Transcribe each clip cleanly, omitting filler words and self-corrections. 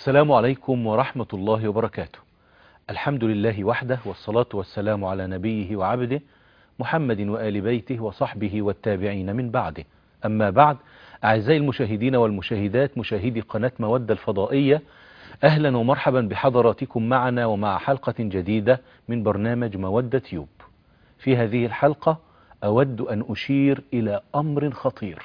السلام عليكم ورحمة الله وبركاته. الحمد لله وحده، والصلاة والسلام على نبيه وعبده محمد وآل بيته وصحبه والتابعين من بعده. أما بعد، أعزائي المشاهدين والمشاهدات مشاهدي قناة مودة الفضائية، أهلا ومرحبا بحضراتكم معنا ومع حلقة جديدة من برنامج مودة تيوب. في هذه الحلقة أود أن أشير إلى أمر خطير: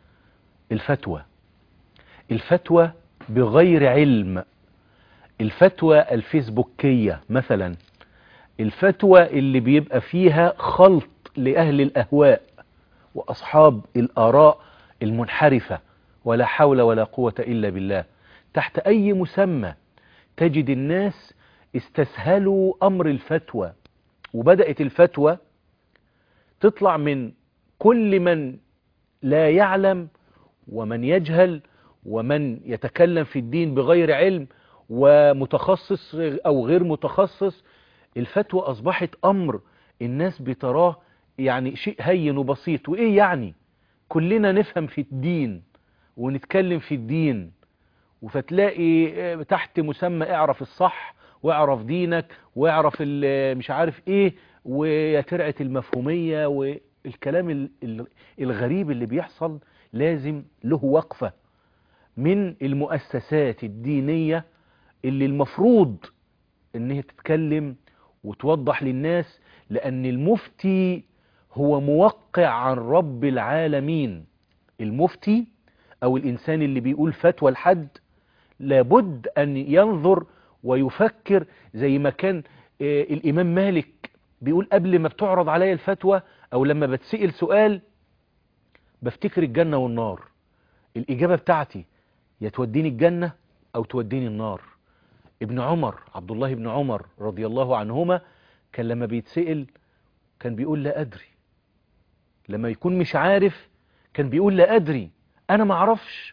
الفتوى بغير علم، الفتوى الفيسبوكية مثلا، الفتوى اللي بيبقى فيها خلط لأهل الأهواء وأصحاب الآراء المنحرفة، ولا حول ولا قوة إلا بالله. تحت أي مسمى تجد الناس استسهلوا أمر الفتوى، وبدأت الفتوى تطلع من كل من لا يعلم ومن يجهل ومن يتكلم في الدين بغير علم، ومتخصص أو غير متخصص. الفتوى أصبحت أمر الناس بتراه يعني شيء هين وبسيط، وإيه يعني كلنا نفهم في الدين ونتكلم في الدين، وفتلاقي تحت مسمى اعرف الصح واعرف دينك واعرف مش عارف ايه، ويا ترعة المفهومية والكلام الغريب اللي بيحصل. لازم له وقفة من المؤسسات الدينية اللي المفروض انها تتكلم وتوضح للناس، لأن المفتي هو موقع عن رب العالمين. المفتي أو الإنسان اللي بيقول فتوى لحد لابد أن ينظر ويفكر، زي ما كان الإمام مالك بيقول: قبل ما بتعرض علي الفتوى أو لما بتسئل سؤال بفتكر الجنة والنار، الإجابة بتاعتي يا توديني الجنة أو توديني النار. ابن عمر، عبد الله بن عمر رضي الله عنهما، كان لما بيتسئل كان بيقول لا أدري. لما يكون مش عارف كان بيقول لا أدري، أنا ما أعرفش.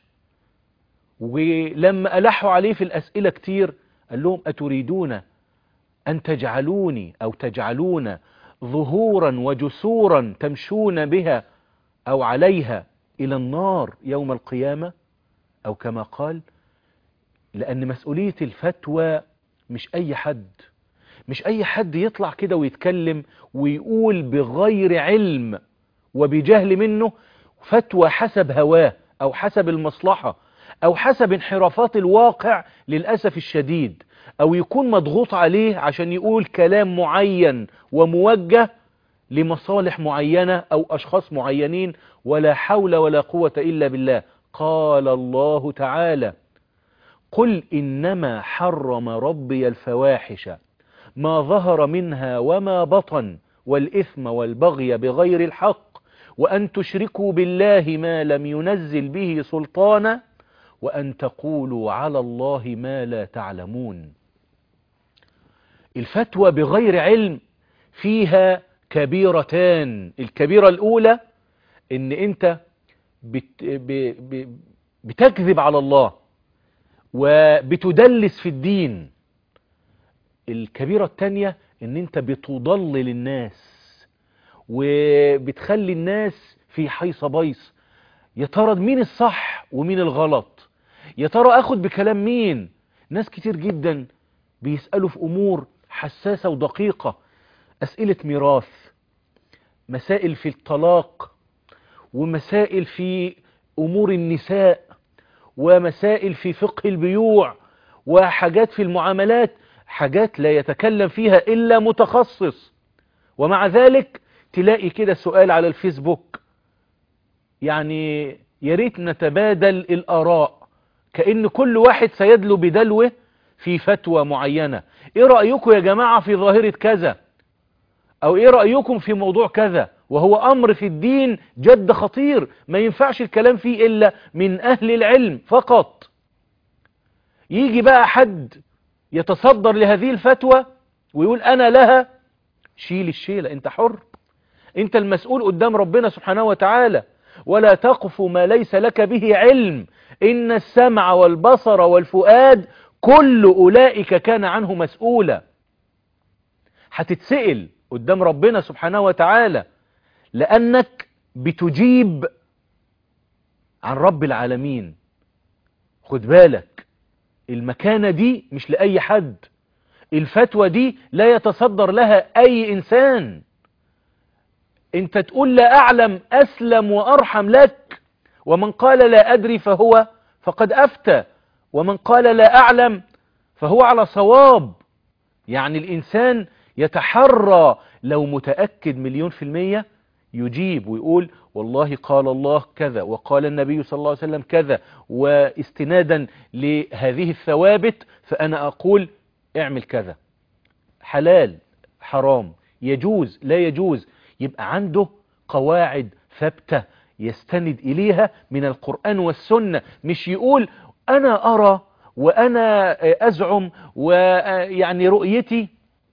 ولما ألحوا عليه في الأسئلة كتير قال لهم: أتريدون أن تجعلوني أو تجعلون ظهورا وجسورا تمشون بها أو عليها إلى النار يوم القيامة؟ أو كما قال. لأن مسؤولية الفتوى مش أي حد يطلع كده ويتكلم ويقول بغير علم وبجهل منه فتوى حسب هواه أو حسب المصلحة أو حسب انحرافات الواقع للأسف الشديد، أو يكون مضغوط عليه عشان يقول كلام معين وموجه لمصالح معينة أو أشخاص معينين. ولا حول ولا قوة إلا بالله. قال الله تعالى: قل إنما حرم ربي الفواحش ما ظهر منها وما بطن والإثم والبغي بغير الحق وأن تشركوا بالله ما لم ينزل به سلطانا وأن تقولوا على الله ما لا تعلمون. الفتوى بغير علم فيها كبيرتان. الكبيرة الأولى إن أنت بتكذب على الله وبتدلس في الدين. الكبيرة التانية ان انت بتضلل الناس وبتخلي الناس في حيص بيص. يا ترى مين الصح ومين الغلط؟ يا ترى اخد بكلام مين؟ ناس كتير جدا بيسألوا في امور حساسة ودقيقة، اسئلة ميراث، مسائل في الطلاق، ومسائل في امور النساء، ومسائل في فقه البيوع، وحاجات في المعاملات، حاجات لا يتكلم فيها إلا متخصص. ومع ذلك تلاقي كده سؤال على الفيسبوك، يعني يا ريت نتبادل الآراء، كأن كل واحد سيدلو بدلوه في فتوى معينة. ايه رأيكم يا جماعة في ظاهرة كذا؟ او ايه رأيكم في موضوع كذا؟ وهو امر في الدين جد خطير، ما ينفعش الكلام فيه الا من اهل العلم فقط. يجي بقى حد يتصدر لهذه الفتوى ويقول انا لها، شيل الشيلة، انت حر، انت المسؤول قدام ربنا سبحانه وتعالى. ولا تقف ما ليس لك به علم، ان السمع والبصر والفؤاد كل اولئك كان عنه مسؤولا. هتتسئل قدام ربنا سبحانه وتعالى لأنك بتجيب عن رب العالمين. خد بالك، المكانة دي مش لأي حد، الفتوى دي لا يتصدر لها أي إنسان. انت تقول لا أعلم أسلم وأرحم لك، ومن قال لا أدري فقد أفتى، ومن قال لا أعلم فهو على صواب. يعني الإنسان يتحرى لو متأكد 1,000,000% يجيب ويقول والله قال الله كذا وقال النبي صلى الله عليه وسلم كذا، واستنادا لهذه الثوابت فأنا أقول اعمل كذا، حلال حرام، يجوز لا يجوز، يبقى عنده قواعد ثابتة يستند إليها من القرآن والسنة. مش يقول أنا أرى وأنا أزعم ويعني رؤيتي.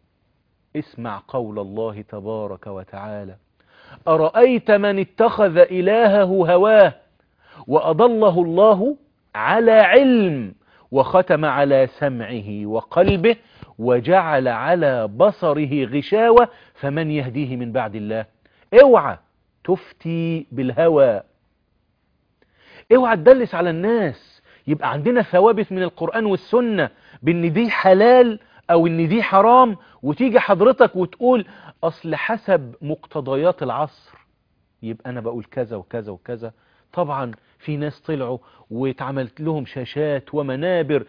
اسمع قول الله تبارك وتعالى: أرأيت من اتخذ إلهه هواه وأضله الله على علم وختم على سمعه وقلبه وجعل على بصره غشاوة فمن يهديه من بعد الله. اوعى تفتي بالهوى، اوعى تدلس على الناس. يبقى عندنا ثوابت من القرآن والسنة بان دي حلال او ان دي حرام، وتيجي حضرتك وتقول اصل حسب مقتضيات العصر يبقى انا بقول كذا وكذا وكذا. طبعا في ناس طلعوا واتعملت لهم شاشات ومنابر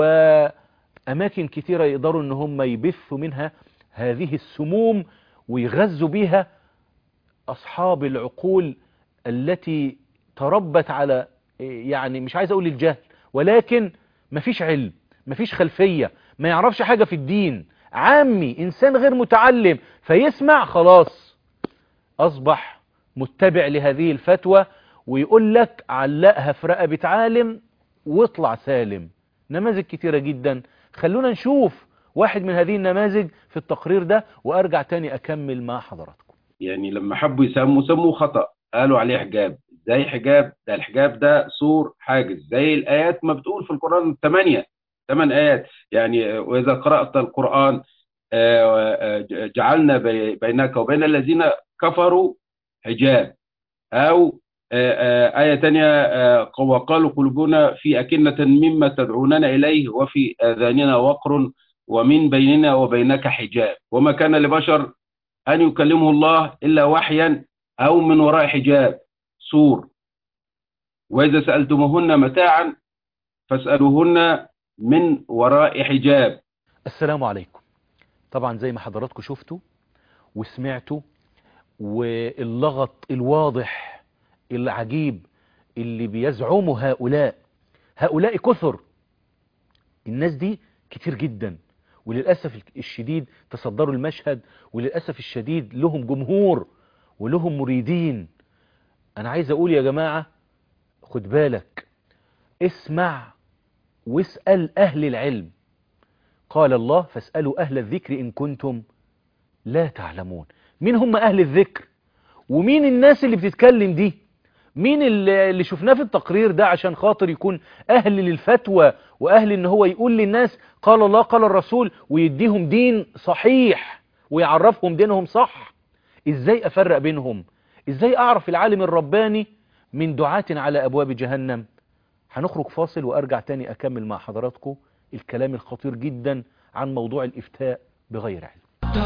واماكن كتيرة يقدروا ان هم يبثوا منها هذه السموم ويغذوا بيها اصحاب العقول التي تربت على، يعني مش عايز اقول الجهل، ولكن مفيش علم، مفيش خلفية، ما يعرفش حاجة في الدين، عامي، انسان غير متعلم، فيسمع خلاص اصبح متبع لهذه الفتوى، ويقول لك علقها في رقبة عالم واطلع سالم. نماذج كتيرة جدا. خلونا نشوف واحد من هذه النماذج في التقرير ده وارجع تاني اكمل مع حضراتكم. يعني لما حبوا سموه خطأ، قالوا عليه حجاب. زي حجاب ده، الحجاب ده سور حاجز، زي الآيات ما بتقول في القرآن 8 آيات. يعني وإذا قرأت القرآن جعلنا بينك وبين الذين كفروا حجاب. أو آية تانية وقالوا قلوبنا في أكنة مما تدعوننا إليه وفي آذاننا وقر ومن بيننا وبينك حجاب وما كان لبشر أن يكلمه الله إلا وحيا أو من وراء حجاب سور. وإذا سألتموهن متاعا فاسألوهن من وراء حجاب. السلام عليكم. طبعا زي ما حضراتكم شفتوا وسمعتوا، واللغط الواضح العجيب اللي بيزعمه هؤلاء كثر. الناس دي كتير جدا، وللأسف الشديد تصدروا المشهد، وللأسف الشديد لهم جمهور ولهم مريدين. أنا عايز أقول يا جماعة خد بالك، اسمع واسأل أهل العلم. قال الله: فاسألوا أهل الذكر إن كنتم لا تعلمون. مين هم أهل الذكر؟ ومين الناس اللي بتتكلم دي؟ مين اللي شفناه في التقرير ده عشان خاطر يكون أهل للفتوى وأهل إن هو يقول للناس قال الله قال الرسول ويديهم دين صحيح ويعرفهم دينهم صح؟ إزاي أفرق بينهم؟ إزاي أعرف العالم الرباني من دعاة على أبواب جهنم؟ هنخرج فاصل وأرجع تاني أكمل مع حضراتكم الكلام الخطير جدا عن موضوع الإفتاء بغير علم.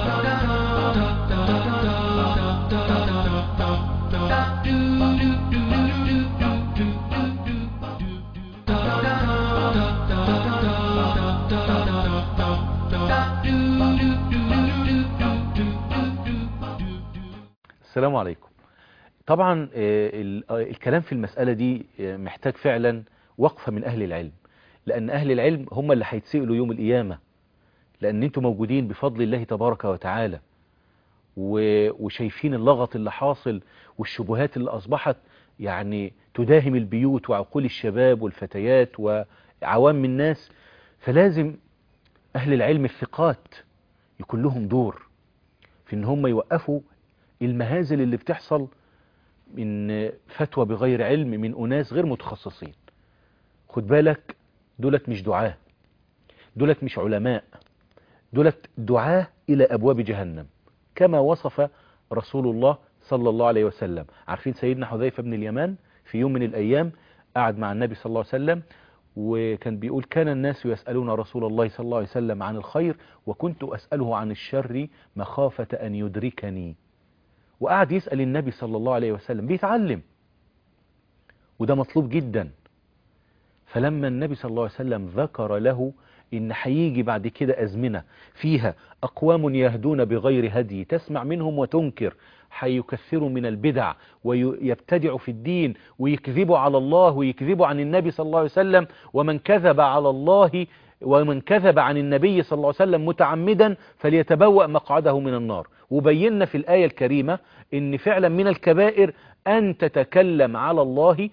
السلام عليكم. طبعا الكلام في المسألة دي محتاج فعلا وقفة من أهل العلم، لأن أهل العلم هم اللي هيتسئلوا يوم القيامة، لأن انتم موجودين بفضل الله تبارك وتعالى وشايفين اللغط اللي حاصل والشبهات اللي أصبحت يعني تداهم البيوت وعقول الشباب والفتيات وعوام الناس. فلازم أهل العلم الثقات يكون لهم دور في ان هم يوقفوا المهازل اللي بتحصل من فتوى بغير علم من أناس غير متخصصين. خد بالك، دولت مش دعاة، دولت مش علماء، دولت دعاة إلى أبواب جهنم كما وصف رسول الله صلى الله عليه وسلم. عارفين سيدنا حذيفة بن اليمان في يوم من الأيام قعد مع النبي صلى الله عليه وسلم وكان بيقول كان الناس يسألون رسول الله صلى الله عليه وسلم عن الخير وكنت أسأله عن الشر مخافة أن يدركني. وقعد يسأل النبي صلى الله عليه وسلم، بيتعلم، وده مطلوب جدا. فلما النبي صلى الله عليه وسلم ذكر له إن هيجي بعد كده أزمنة فيها أقوام يهدون بغير هدي تسمع منهم وتنكر، هيكثروا من البدع ويبتدعوا في الدين ويكذبوا على الله ويكذبوا عن النبي صلى الله عليه وسلم، ومن كذب على الله ومن كذب عن النبي صلى الله عليه وسلم متعمدا فليتبوأ مقعده من النار. وبينا في الآية الكريمة إن فعلا من الكبائر أن تتكلم على الله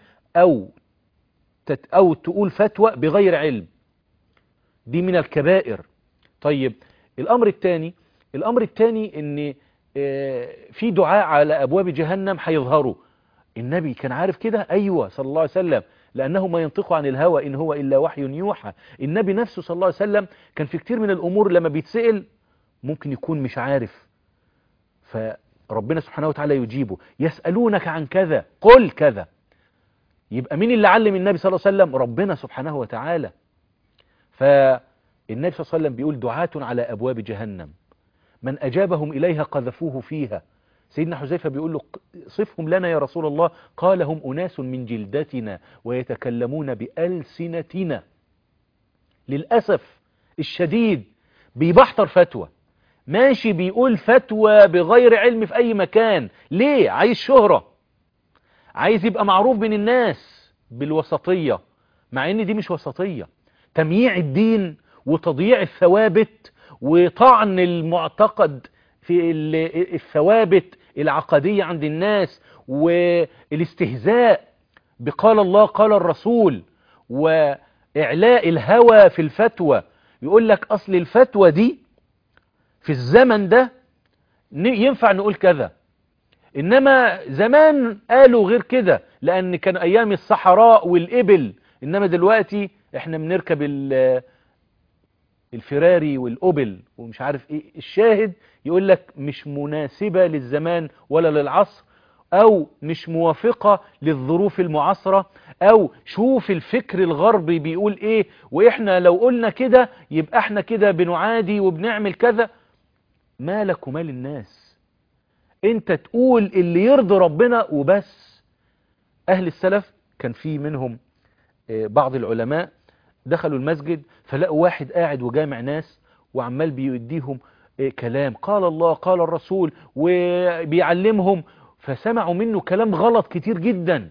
أو تقول فتوى بغير علم، دي من الكبائر. طيب الأمر الثاني إن في دعاء على أبواب جهنم هيظهروا. النبي كان عارف كده؟ أيوة صلى الله عليه وسلم، لأنه ما ينطق عن الهوى إن هو إلا وحي يوحى. النبي نفسه صلى الله عليه وسلم كان في كتير من الأمور لما بيتسأل ممكن يكون مش عارف، فربنا سبحانه وتعالى يجيبه. يسألونك عن كذا قل كذا. يبقى مين اللي علم النبي صلى الله عليه وسلم؟ ربنا سبحانه وتعالى. فالنبي صلى الله عليه وسلم بيقول دعاة على أبواب جهنم من أجابهم إليها قذفوه فيها. سيدنا حذيفة بيقول له صفهم لنا يا رسول الله، قال هم أناس من جلدتنا ويتكلمون بألسنتنا. للأسف الشديد بيبحتر فتوى، ماشي بيقول فتوى بغير علم في أي مكان. ليه؟ عايز شهرة، عايز يبقى معروف بين الناس بالوسطية، مع ان دي مش وسطية. تمييع الدين وتضييع الثوابت وطعن المعتقد في الثوابت العقدية عند الناس والاستهزاء بقال الله قال الرسول وإعلاء الهوى في الفتوى. يقول لك أصل الفتوى دي في الزمن ده ينفع نقول كذا، إنما زمان قالوا غير كده لأن كان أيام الصحراء والإبل، إنما دلوقتي إحنا بنركب الفراري والأوبل ومش عارف إيه. الشاهد يقول لك مش مناسبة للزمان ولا للعصر، أو مش موافقة للظروف المعاصرة، أو شوف الفكر الغربي بيقول إيه وإحنا لو قلنا كده يبقى إحنا كده بنعادي وبنعمل كذا. مالك ومال الناس؟ انت تقول اللي يرضي ربنا وبس. اهل السلف كان في منهم بعض العلماء دخلوا المسجد فلقوا واحد قاعد وجامع ناس وعمال بيديهم كلام قال الله قال الرسول وبيعلمهم، فسمعوا منه كلام غلط كتير جدا.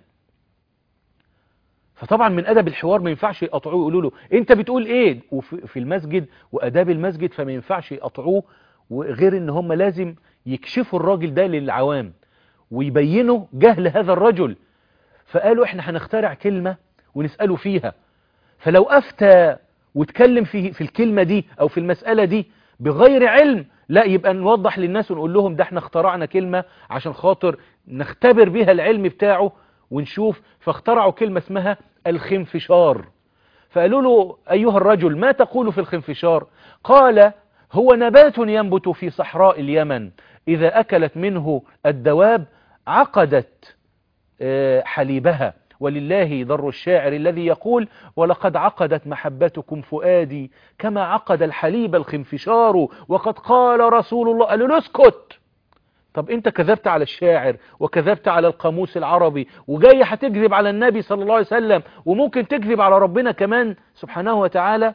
فطبعا من ادب الحوار ما ينفعش يقطعوه يقولوا له انت بتقول ايه، وفي المسجد واداب المسجد فما ينفعش يقطعوه، وغير ان هم لازم يكشفوا الراجل ده للعوام ويبينوا جهل هذا الرجل. فقالوا احنا هنخترع كلمة ونسأله فيها، فلو افتى واتكلم في الكلمة دي او في المسألة دي بغير علم لا يبقى نوضح للناس ونقول لهم ده احنا اخترعنا كلمة عشان خاطر نختبر بها العلم بتاعه ونشوف. فاخترعوا كلمة اسمها الخنفشار. فقالوا له ايها الرجل ما تقول في الخنفشار؟ قال هو نبات ينبت في صحراء اليمن إذا أكلت منه الدواب عقدت حليبها، ولله ضر الشاعر الذي يقول ولقد عقدت محبتكم فؤادي كما عقد الحليب الخنفشار وقد قال رسول الله. قالوا له اسكت. طب انت كذبت على الشاعر وكذبت على القاموس العربي وجاي هتكذب على النبي صلى الله عليه وسلم وممكن تكذب على ربنا كمان سبحانه وتعالى.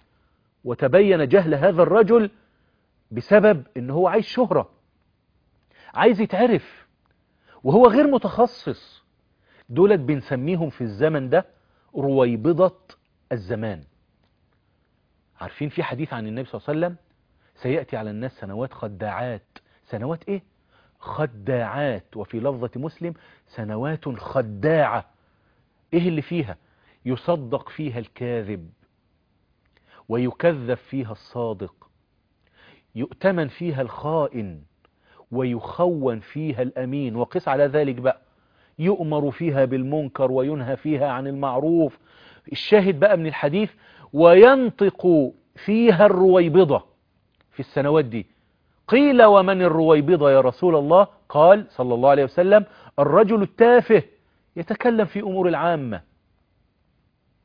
وتبين جهل هذا الرجل بسبب ان هو عايز شهرة، عايز يتعرف وهو غير متخصص. دولت بنسميهم في الزمن ده رويبضة الزمان. عارفين في حديث عن النبي صلى الله عليه وسلم سيأتي على الناس سنوات خداعات. سنوات ايه؟ خداعات. وفي لفظة مسلم سنوات خداعة. ايه اللي فيها؟ يصدق فيها الكاذب ويكذب فيها الصادق، يؤتمن فيها الخائن ويخون فيها الأمين. وقس على ذلك بقى يؤمر فيها بالمنكر وينهى فيها عن المعروف. الشاهد بقى من الحديث وينطق فيها الرويبضة في السنوات دي. قيل ومن الرويبضة يا رسول الله؟ قال صلى الله عليه وسلم الرجل التافه يتكلم في أمور العامة.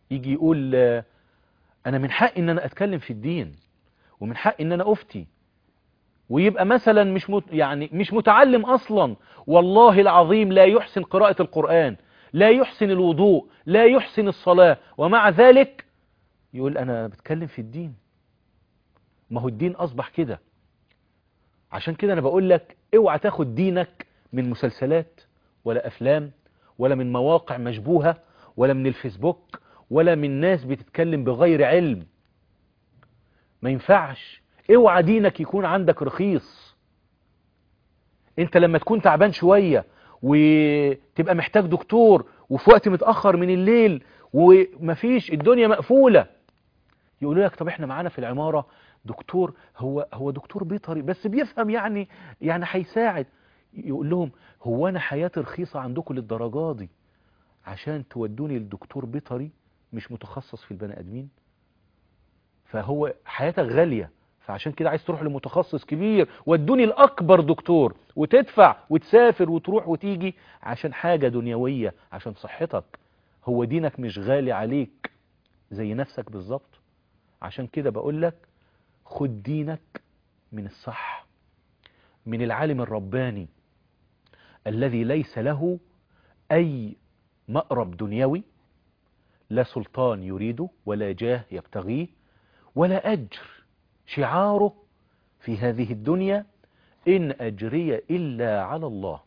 يجي يقول انا من حقي ان انا اتكلم في الدين، ومن حقي ان انا افتي، ويبقى مثلا يعني مش متعلم اصلا، والله العظيم لا يحسن قراءة القرآن، لا يحسن الوضوء، لا يحسن الصلاة، ومع ذلك يقول انا بتكلم في الدين. ما هو الدين اصبح كده. عشان كده انا بقول لك اوعى تاخد دينك من مسلسلات ولا افلام ولا من مواقع مشبوهة ولا من الفيسبوك ولا من ناس بتتكلم بغير علم. ما ينفعش. اوعى دينك يكون عندك رخيص. انت لما تكون تعبان شوية وتبقى محتاج دكتور وفي وقت متأخر من الليل ومفيش، الدنيا مقفولة، يقولوا لك طب احنا معانا في العمارة دكتور، هو دكتور بيطري بس بيفهم، يعني هيساعد. يقول لهم هو انا حياتي رخيصة عندكم للدرجة دي عشان تودوني للدكتور بيطري مش متخصص في البني ادمين؟ فهو حياتك غالية، فعشان كده عايز تروح لمتخصص كبير، ودوني الأكبر دكتور، وتدفع وتسافر وتروح وتيجي عشان حاجة دنيوية، عشان صحتك. هو دينك مش غالي عليك زي نفسك بالظبط؟ عشان كده بقول لك خد دينك من الصح، من العالم الرباني الذي ليس له أي مأرب دنيوي، لا سلطان يريده ولا جاه يبتغيه ولا أجر. شعاره في هذه الدنيا إن أجري إلا على الله.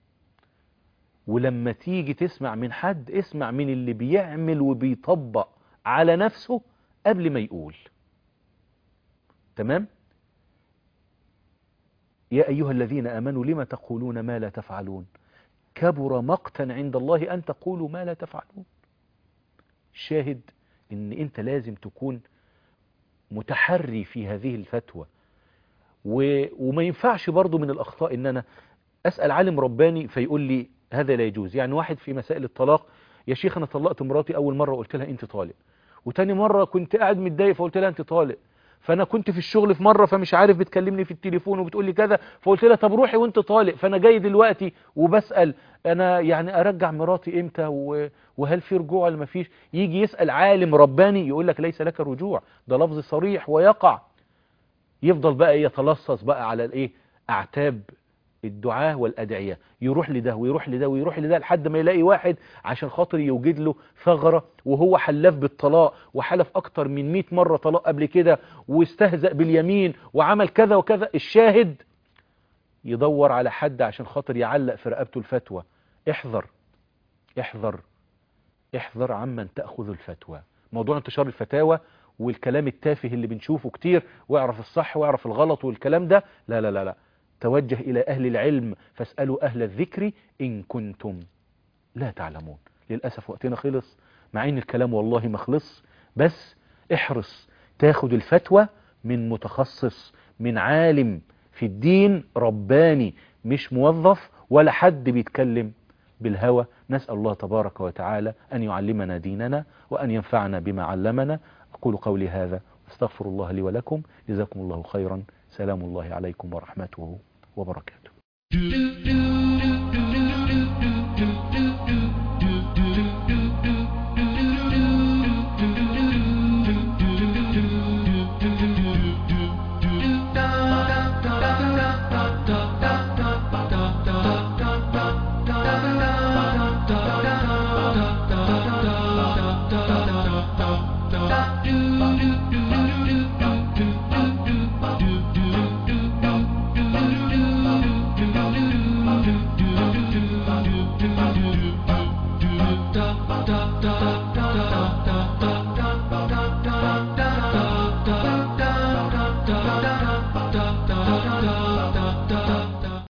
ولما تيجي تسمع من حد، اسمع من اللي بيعمل وبيطبق على نفسه قبل ما يقول. تمام؟ يا أيها الذين آمنوا لما تقولون ما لا تفعلون كبر مقتا عند الله أن تقولوا ما لا تفعلون. الشاهد إن أنت لازم تكون متحري في هذه الفتوى. وما ينفعش برضو من الأخطاء إن أنا أسأل عالم رباني فيقول لي هذا لا يجوز. يعني واحد في مسائل الطلاق، يا شيخ أنا طلقت مراتي أول مرة وقلت لها أنت طالق، وتاني مرة كنت قاعد متضايق فقلت لها أنت طالق، فأنا كنت في الشغل في مرة فمش عارف بتكلمني في التليفون وبتقول لي كذا فقلت لها طب روحي وأنت طالق، فأنا جاي دلوقتي وبسأل أنا يعني أرجع مراتي إمتى وهل في رجوع ولا ما فيش؟ يجي يسأل عالم رباني يقول لك ليس لك رجوع، ده لفظ صريح ويقع. يفضل بقى يتلصص بقى على الايه، اعتاب الدعاء والادعية، يروح لده ويروح لده ويروح لده لحد ما يلاقي واحد عشان خاطر يوجد له ثغرة، وهو حلف بالطلاق وحلف اكتر من 100 مرة طلاق قبل كده واستهزأ باليمين وعمل كذا وكذا. الشاهد يدور على حد عشان خاطر يعلق في رقبته الفتوى. احذر احذر احذر عمن تأخذ الفتوى. موضوع انتشار الفتاوى والكلام التافه اللي بنشوفه كتير، واعرف الصح واعرف الغلط والكلام ده، لا لا لا لا. توجه إلى أهل العلم فاسألوا أهل الذكر إن كنتم لا تعلمون. للأسف وقتنا خلص، مع إن الكلام والله ما خلص، بس احرص تاخد الفتوى من متخصص، من عالم في الدين رباني، مش موظف ولا حد بيتكلم بالهوى. نسأل الله تبارك وتعالى أن يعلمنا ديننا وأن ينفعنا بما علمنا. أقول قولي هذا استغفر الله لي ولكم، جزاكم الله خيرا. سلام الله عليكم ورحمته وبركاته.